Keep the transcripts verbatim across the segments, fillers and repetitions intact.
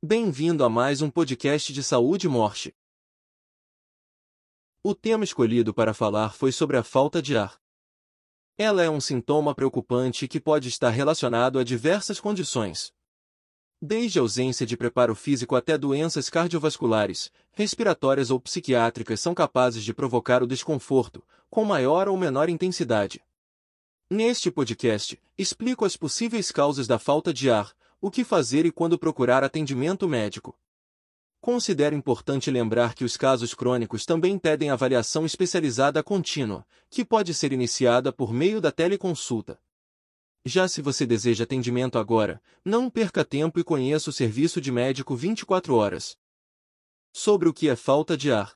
Bem-vindo a mais um podcast de saúde e morte. O tema escolhido para falar foi sobre a falta de ar. Ela é um sintoma preocupante que pode estar relacionado a diversas condições. Desde ausência de preparo físico até doenças cardiovasculares, respiratórias ou psiquiátricas são capazes de provocar o desconforto, com maior ou menor intensidade. Neste podcast, explico as possíveis causas da falta de ar, o que fazer e quando procurar atendimento médico. Considero importante lembrar que os casos crônicos também pedem avaliação especializada contínua, que pode ser iniciada por meio da teleconsulta. Já se você deseja atendimento agora, não perca tempo e conheça o serviço de médico vinte e quatro horas. Sobre o que é falta de ar.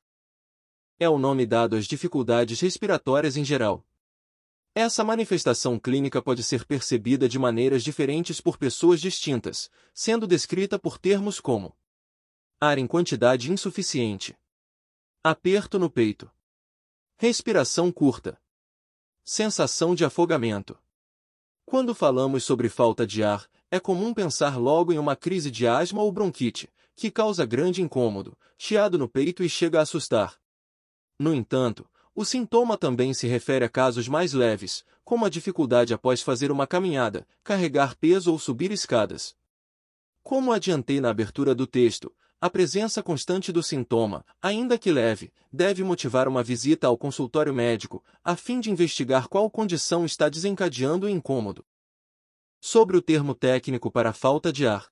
É o nome dado às dificuldades respiratórias em geral. Essa manifestação clínica pode ser percebida de maneiras diferentes por pessoas distintas, sendo descrita por termos como ar em quantidade insuficiente, aperto no peito, respiração curta, sensação de afogamento. Quando falamos sobre falta de ar, é comum pensar logo em uma crise de asma ou bronquite, que causa grande incômodo, chiado no peito e chega a assustar. No entanto, o sintoma também se refere a casos mais leves, como a dificuldade após fazer uma caminhada, carregar peso ou subir escadas. Como adiantei na abertura do texto, a presença constante do sintoma, ainda que leve, deve motivar uma visita ao consultório médico, a fim de investigar qual condição está desencadeando o incômodo. Sobre o termo técnico para a falta de ar.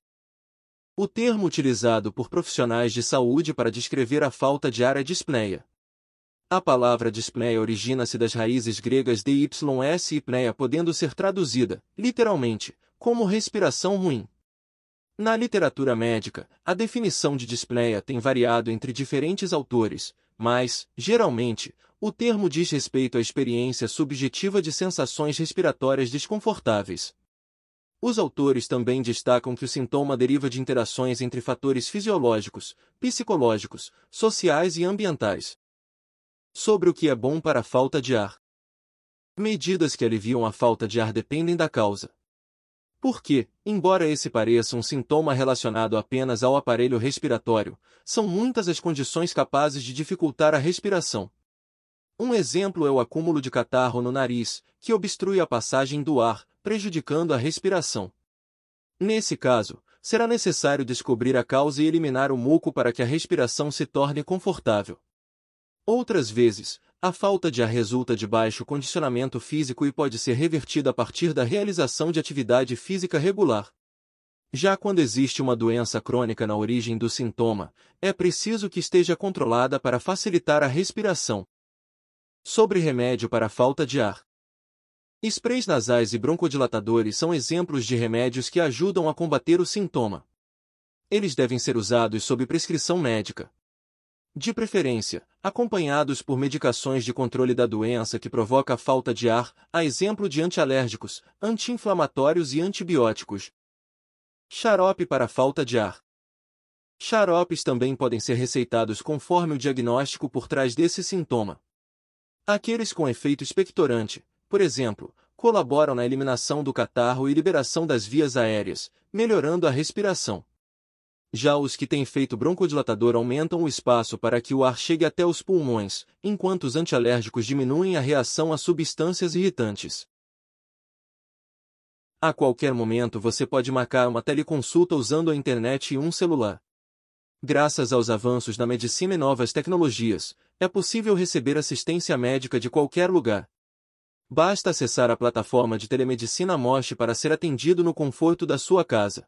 O termo utilizado por profissionais de saúde para descrever a falta de ar é dispneia. A palavra dispneia origina-se das raízes gregas dys e pneia, podendo ser traduzida, literalmente, como respiração ruim. Na literatura médica, a definição de dispneia tem variado entre diferentes autores, mas, geralmente, o termo diz respeito à experiência subjetiva de sensações respiratórias desconfortáveis. Os autores também destacam que o sintoma deriva de interações entre fatores fisiológicos, psicológicos, sociais e ambientais. Sobre o que é bom para a falta de ar. Medidas que aliviam a falta de ar dependem da causa. Porque, embora esse pareça um sintoma relacionado apenas ao aparelho respiratório, são muitas as condições capazes de dificultar a respiração. Um exemplo é o acúmulo de catarro no nariz, que obstrui a passagem do ar, prejudicando a respiração. Nesse caso, será necessário descobrir a causa e eliminar o muco para que a respiração se torne confortável. Outras vezes, a falta de ar resulta de baixo condicionamento físico e pode ser revertida a partir da realização de atividade física regular. Já quando existe uma doença crônica na origem do sintoma, é preciso que esteja controlada para facilitar a respiração. Sobre remédio para a falta de ar. Sprays nasais e broncodilatadores são exemplos de remédios que ajudam a combater o sintoma. Eles devem ser usados sob prescrição médica. De preferência, acompanhados por medicações de controle da doença que provoca a falta de ar, a exemplo de antialérgicos, anti-inflamatórios e antibióticos. Xarope para a falta de ar. Xaropes também podem ser receitados conforme o diagnóstico por trás desse sintoma. Aqueles com efeito expectorante, por exemplo, colaboram na eliminação do catarro e liberação das vias aéreas, melhorando a respiração. Já os que têm efeito broncodilatador aumentam o espaço para que o ar chegue até os pulmões, enquanto os antialérgicos diminuem a reação a substâncias irritantes. A qualquer momento você pode marcar uma teleconsulta usando a internet e um celular. Graças aos avanços na medicina e novas tecnologias, é possível receber assistência médica de qualquer lugar. Basta acessar a plataforma de telemedicina Moche para ser atendido no conforto da sua casa.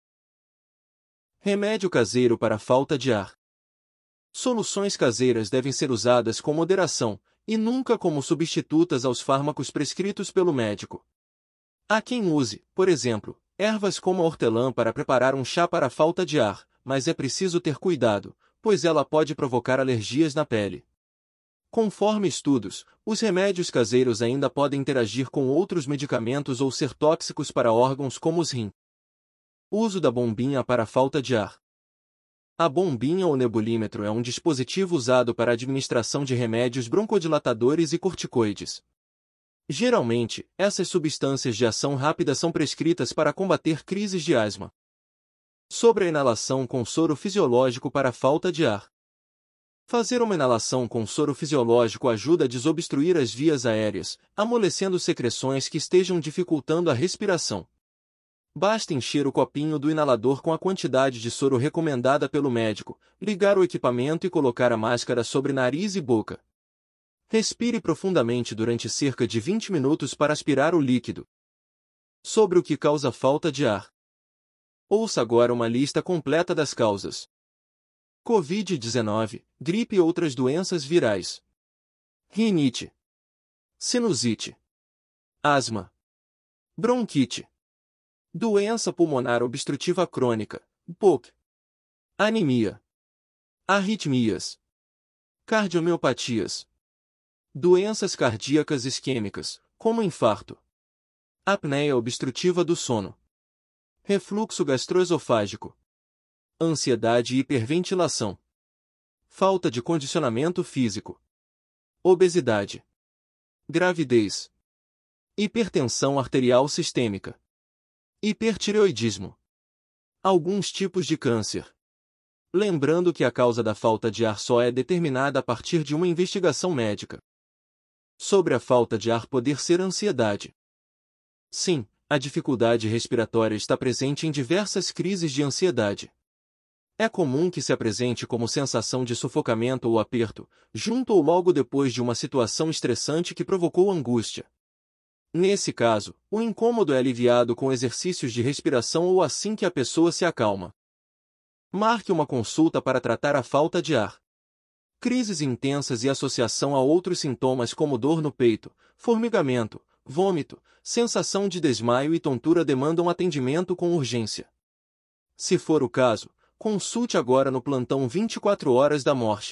Remédio caseiro para a falta de ar. Soluções caseiras devem ser usadas com moderação, e nunca como substitutas aos fármacos prescritos pelo médico. Há quem use, por exemplo, ervas como a hortelã para preparar um chá para a falta de ar, mas é preciso ter cuidado, pois ela pode provocar alergias na pele. Conforme estudos, os remédios caseiros ainda podem interagir com outros medicamentos ou ser tóxicos para órgãos como os rins. Uso da bombinha para a falta de ar. A bombinha ou nebulímetro é um dispositivo usado para a administração de remédios broncodilatadores e corticoides. Geralmente, essas substâncias de ação rápida são prescritas para combater crises de asma. Sobre a inalação com soro fisiológico para falta de ar. Fazer uma inalação com soro fisiológico ajuda a desobstruir as vias aéreas, amolecendo secreções que estejam dificultando a respiração. Basta encher o copinho do inalador com a quantidade de soro recomendada pelo médico, ligar o equipamento e colocar a máscara sobre nariz e boca. Respire profundamente durante cerca de vinte minutos para aspirar o líquido. Sobre o que causa falta de ar. Ouça agora uma lista completa das causas. covid dezenove, gripe e outras doenças virais. Rinite. Sinusite. Asma. Bronquite. Doença pulmonar obstrutiva crônica, B O C. Anemia. Arritmias. Cardiomiopatias. Doenças cardíacas isquêmicas, como infarto. Apneia obstrutiva do sono. Refluxo gastroesofágico. Ansiedade e hiperventilação. Falta de condicionamento físico. Obesidade. Gravidez. Hipertensão arterial sistêmica. Hipertireoidismo. Alguns tipos de câncer. Lembrando que a causa da falta de ar só é determinada a partir de uma investigação médica. Sobre a falta de ar poder ser ansiedade. Sim, a dificuldade respiratória está presente em diversas crises de ansiedade. É comum que se apresente como sensação de sufocamento ou aperto, junto ou logo depois de uma situação estressante que provocou angústia. Nesse caso, o incômodo é aliviado com exercícios de respiração ou assim que a pessoa se acalma. Marque uma consulta para tratar a falta de ar. Crises intensas e associação a outros sintomas como dor no peito, formigamento, vômito, sensação de desmaio e tontura demandam atendimento com urgência. Se for o caso, consulte agora no plantão vinte e quatro horas da morte.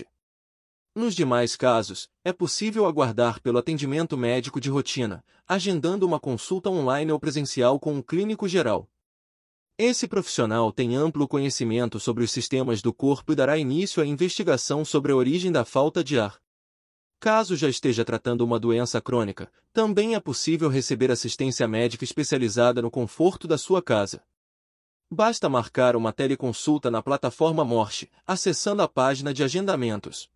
Nos demais casos, é possível aguardar pelo atendimento médico de rotina, agendando uma consulta online ou presencial com um clínico geral. Esse profissional tem amplo conhecimento sobre os sistemas do corpo e dará início à investigação sobre a origem da falta de ar. Caso já esteja tratando uma doença crônica, também é possível receber assistência médica especializada no conforto da sua casa. Basta marcar uma teleconsulta na plataforma Morte, acessando a página de agendamentos.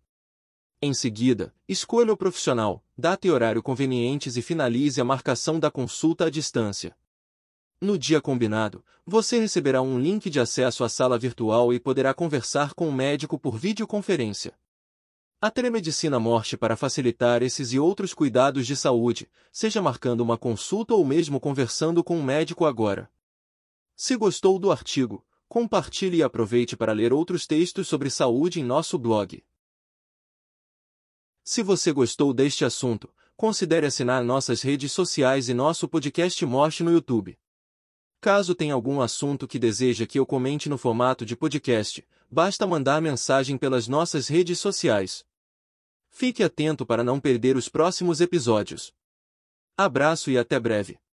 Em seguida, escolha o profissional, data e horário convenientes e finalize a marcação da consulta à distância. No dia combinado, você receberá um link de acesso à sala virtual e poderá conversar com o médico por videoconferência. A telemedicina Morte para facilitar esses e outros cuidados de saúde, seja marcando uma consulta ou mesmo conversando com um médico agora. Se gostou do artigo, compartilhe e aproveite para ler outros textos sobre saúde em nosso blog. Se você gostou deste assunto, considere assinar nossas redes sociais e nosso podcast Morte no YouTube. Caso tenha algum assunto que deseja que eu comente no formato de podcast, basta mandar mensagem pelas nossas redes sociais. Fique atento para não perder os próximos episódios. Abraço e até breve.